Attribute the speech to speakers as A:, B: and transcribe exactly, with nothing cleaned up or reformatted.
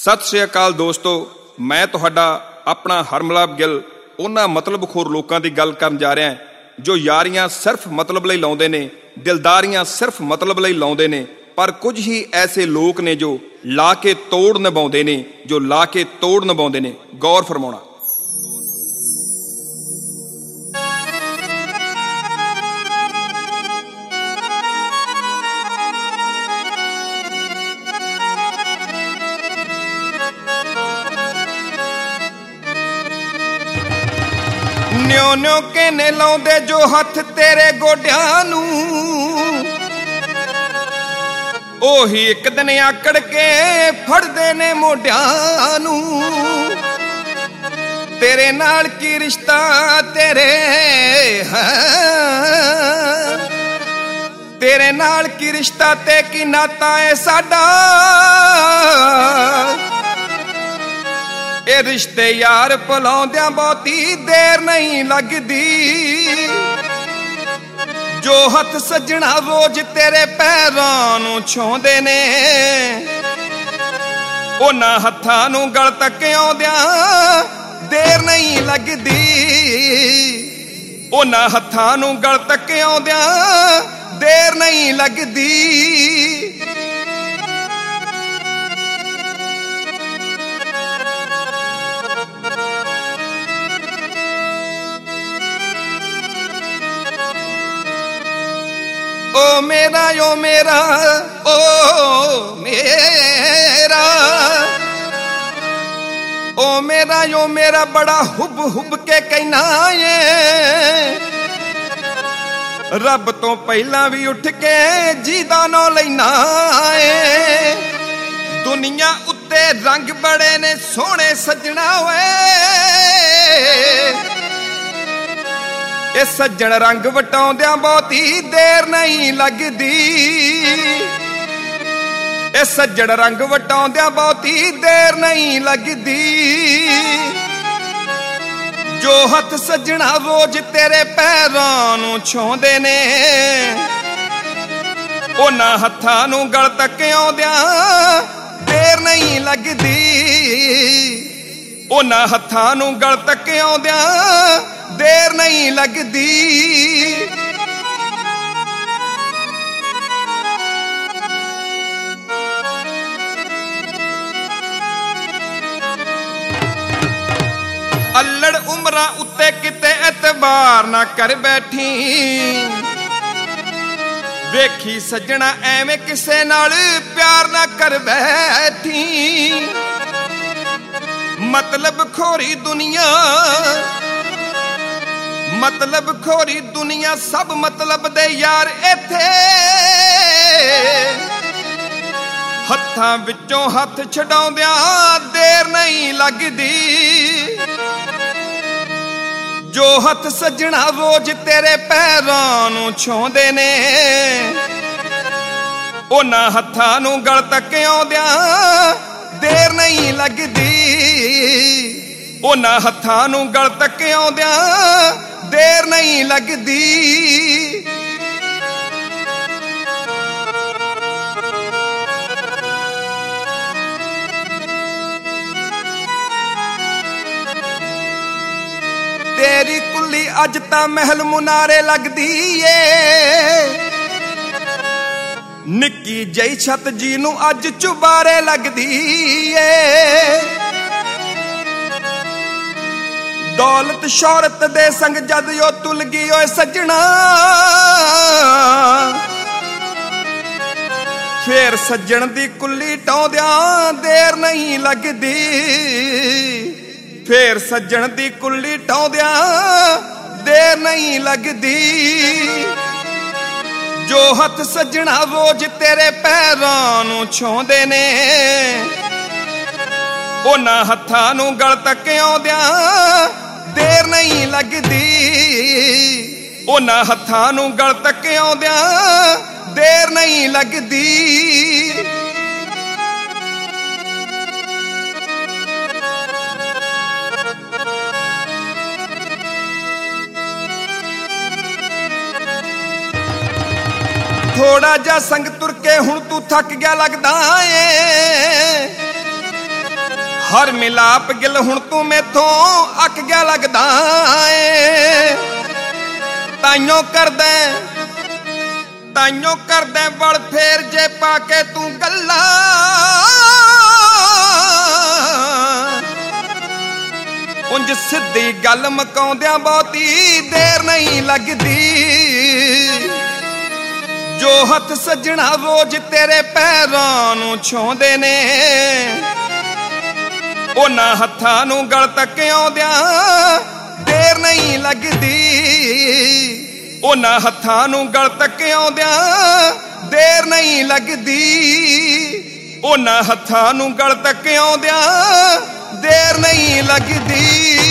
A: ਸਤਿ ਸ਼੍ਰੀ ਅਕਾਲ ਦੋਸਤੋ, ਮੈਂ ਤੁਹਾਡਾ ਆਪਣਾ ਹਰਮਲਾਪ ਗਿੱਲ ਉਹਨਾਂ ਮਤਲਬਖੋਰ ਲੋਕਾਂ ਦੀ ਗੱਲ ਕਰਨ ਜਾ ਰਿਹਾ ਜੋ ਯਾਰੀਆਂ ਸਿਰਫ ਮਤਲਬ ਲਈ ਲਾਉਂਦੇ ਨੇ, ਦਿਲਦਾਰੀਆਂ ਸਿਰਫ ਮਤਲਬ ਲਈ ਲਾਉਂਦੇ ਨੇ। ਪਰ ਕੁਝ ਹੀ ਐਸੇ ਲੋਕ ਨੇ ਜੋ ਲਾ ਕੇ ਤੋੜ ਨਿਭਾਉਂਦੇ ਨੇ, ਜੋ ਲਾ ਕੇ ਤੋੜ ਨਿਭਾਉਂਦੇ ਨੇ। ਗੌਰ ਫਰਮਾਉਣਾ। ਨਿਉ ਨਿਉ ਕੇ ਨੇ ਲਾਉਂਦੇ ਜੋ ਹੱਥ ਤੇਰੇ ਗੋਡਿਆਂ ਨੂੰ, ਉਹੀ ਇੱਕ ਦਿਨ ਆਕੜ ਕੇ ਫੜਦੇ ਨੇ ਮੋਢਿਆਂ ਨੂੰ। ਤੇਰੇ ਨਾਲ ਕੀ ਰਿਸ਼ਤਾ ਤੇਰੇ ਹਾਂ, ਤੇਰੇ ਨਾਲ ਕੀ ਰਿਸ਼ਤਾ ਤੇ ਕੀ ਨਾਤਾ ਏ ਸਾਡਾ। ਇਹ ਰਿਸ਼ਤੇ ਯਾਰ ਭੁਲਾਉਂਦਿਆਂ ਬਹੁਤੀ ਦੇਰ ਨਹੀਂ ਲੱਗਦੀ। ਜੋ ਹੱਥ ਸੱਜਣਾ ਰੋਜ਼ ਤੇਰੇ ਪੈਰਾਂ ਨੂੰ ਛੂੰਹਦੇ ਨੇ, ਉਹਨਾਂ ਹੱਥਾਂ ਨੂੰ ਗਲ ਤੱਕ ਆਉਂਦਿਆਂ ਦੇਰ ਨਹੀਂ ਲੱਗਦੀ। ਉਹਨਾਂ ਹੱਥਾਂ ਨੂੰ ਗਲ ਤੱਕ ਆਉਂਦਿਆਂ ਦੇਰ ਨਹੀਂ ਲੱਗਦੀ। ਓ ਮੇਰਾ ਓ ਮੇਰਾ ਓ ਮੇਰਾ ਓ ਮੇਰਾ ਓ ਮੇਰਾ ਬੜਾ ਹੁਬ ਹੁਬ ਕੇ ਕਹਿਣਾ ਏ। ਰੱਬ ਤੋਂ ਪਹਿਲਾਂ ਵੀ ਉੱਠ ਕੇ ਜੀਦਾ ਨਾਂ ਲੈਣਾ ਏ। ਦੁਨੀਆ ਉੱਤੇ ਰੰਗ ਬੜੇ ਨੇ ਸੋਹਣੇ ਸੱਜਣਾ ਓਏ। ਇਹ ਸੱਜਣ ਰੰਗ ਵਟਾਉਂਦਿਆਂ ਬਹੁਤੀ ਦੇਰ ਨਹੀਂ ਲੱਗਦੀ। ਇਹ ਸੱਜਣ ਰੰਗ ਵਟਾਉਂਦਿਆਂ ਬਹੁਤੀ ਦੇਰ ਨਹੀਂ ਲੱਗਦੀ। ਜੋ ਹੱਥ ਸੱਜਣਾ ਰੋਜ਼ ਤੇਰੇ ਪੈਰਾਂ ਨੂੰ ਛੂੰਹਦੇ ਨੇ, ਉਹਨਾਂ ਹੱਥਾਂ ਨੂੰ ਗਲ ਤੱਕ ਆਉਂਦਿਆਂ ਦੇਰ ਨਹੀਂ ਲੱਗਦੀ। ਉਹਨਾਂ ਹੱਥਾਂ ਨੂੰ ਗਲ ਤੱਕ ਆਉਂਦਿਆਂ ਦੇਰ ਨਹੀਂ ਲੱਗਦੀ। ਅੱਲੜ ਉਮਰਾਂ ਉੱਤੇ ਕਿਤੇ ਐਤਬਾਰ ਨਾ ਕਰ ਬੈਠੀ। ਵੇਖੀ ਸੱਜਣਾ ਐਵੇਂ ਕਿਸੇ ਨਾਲ ਪਿਆਰ ਨਾ ਕਰ ਬੈਠੀ। ਮਤਲਬ ਖੋਰੀ ਦੁਨੀਆ, ਮਤਲਬ ਖੋਰੀ ਦੁਨੀਆ ਸਭ ਮਤਲਬ ਦੇ ਯਾਰ ਇੱਥੇ। ਹੱਥਾਂ ਵਿੱਚੋਂ ਹੱਥ ਛਡਾਉਂਦਿਆਂ ਦੇਰ ਨਹੀਂ ਲੱਗਦੀ। ਜੋ ਹੱਥ ਸੱਜਣਾ ਰੋਜ਼ ਤੇਰੇ ਪੈਰਾਂ ਨੂੰ ਛੂੰਹਦੇ ਨੇ, ਉਹਨਾਂ ਹੱਥਾਂ ਨੂੰ ਗਲ ਤੱਕ ਆਉਂਦਿਆਂ ਦੇਰ ਨਹੀਂ ਲੱਗਦੀ। ਉਹਨਾਂ ਹੱਥਾਂ ਨੂੰ ਗਲ ਤੱਕ ਆਉਂਦਿਆਂ ਦੇਰ ਨਹੀਂ ਲੱਗਦੀ। ਤੇਰੀ ਕੁੱਲੀ ਅੱਜ ਤਾਂ ਮਹਿਲ ਮੁਨਾਰੇ ਲੱਗਦੀ ਏ। ਨਿੱਕੀ ਜਿਹੀ ਛੱਤ ਜੀ ਨੂੰ ਅੱਜ ਚੁਬਾਰੇ ਲੱਗਦੀ ਏ। ਦੌਲਤ ਸ਼ੌਹਰਤ ਦੇ ਸੰਗ ਜਦ ਉਹ ਤੁਲ ਗਈ ਓਏ ਸੱਜਣਾ, ਫੇਰ ਸੱਜਣ ਦੀ ਕੁੱਲੀ ਟਾਉਂਦਿਆਂ ਦੇਰ ਨਹੀਂ ਲੱਗਦੀ। ਫੇਰ ਸੱਜਣ ਦੀ ਕੁੱਲੀ ਟਾਉਂਦਿਆਂ ਦੇਰ ਨਹੀਂ ਲੱਗਦੀ। ਜੋ ਹੱਥ ਸੱਜਣਾ ਰੋਜ਼ ਤੇਰੇ ਪੈਰਾਂ ਨੂੰ ਛੂੰਹਦੇ ਨੇ, ਉਹਨਾਂ ਹੱਥਾਂ ਨੂੰ ਗਲ ਤੱਕ ਆਉਂਦਿਆਂ ਦੇਰ ਨਹੀਂ ਲੱਗਦੀ। ਉਹਨਾਂ ਹੱਥਾਂ ਨੂੰ ਗਲ ਤੱਕ ਆਉਂਦਿਆਂ ਦੇਰ ਨਹੀਂ ਲੱਗਦੀ। ਥੋੜਾ ਜਿਹਾ ਸੰਗ ਤੁਰ ਕੇ ਹੁਣ ਤੂੰ ਥੱਕ ਗਿਆ ਲੱਗਦਾ ਏ। ਹਰ ਮਿਲਾਪ ਗਿਲ ਹੁਣ ਤੂੰ ਮੈਥੋਂ ਅੱਕ ਗਿਆ ਲੱਗਦਾ ਏ ਤਾਈਓ ਕਰਦਾ ਤਾਈਓ ਕਰਦਾ ਵਲ ਫੇਰ ਜੇ ਪਾ ਕੇ ਤੂੰ ਗੱਲਾਂ ਉਂਝ ਸਿੱਧੀ ਗੱਲ ਮਕਾਉਂਦਿਆਂ ਬਹੁਤੀ ਦੇਰ ਨਹੀਂ ਲੱਗਦੀ ਜੋ ਹੱਥ ਸੱਜਣਾ ਰੋਜ਼ ਤੇਰੇ ਪੈਰਾਂ ਨੂੰ ਛੋਂਦੇ ਨੇ ਉਹਨਾਂ ਹੱਥਾਂ ਨੂੰ ਗਲ ਤੱਕ ਆਉਂਦਿਆਂ ਦੇਰ ਨਹੀਂ ਲੱਗਦੀ ਉਹਨਾਂ ਹੱਥਾਂ ਨੂੰ ਗਲ ਤੱਕ ਆਉਂਦਿਆਂ ਦੇਰ ਨਹੀਂ ਲੱਗਦੀ ਉਹਨਾਂ ਹੱਥਾਂ ਨੂੰ ਗਲ ਤੱਕ ਆਉਂਦਿਆਂ ਦੇਰ ਨਹੀਂ ਲੱਗਦੀ।